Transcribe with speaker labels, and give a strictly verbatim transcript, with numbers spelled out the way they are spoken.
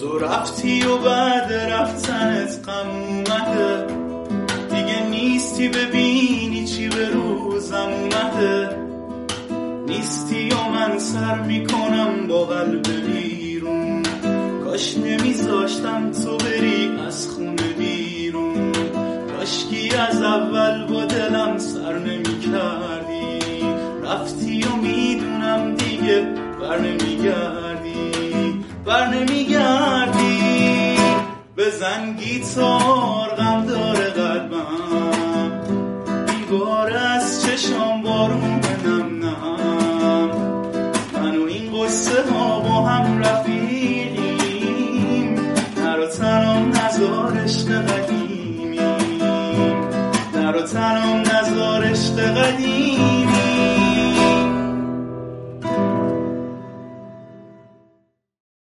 Speaker 1: تو رفتی و بعد رفتنت غم اومده، دیگه نیستی ببینی چی به روزم اومده، نیستی و من سر میکنم با قلب بیرون، کاش نمیذاشتم تو بری از خونه بیرون، کاشکی از اول با دلم سر نمیکردی، رفتی و میدونم دیگه بر نمیگردی، بر نمیگردی. بزن گیتار غم داره قلبم، دیوار از چشام بارون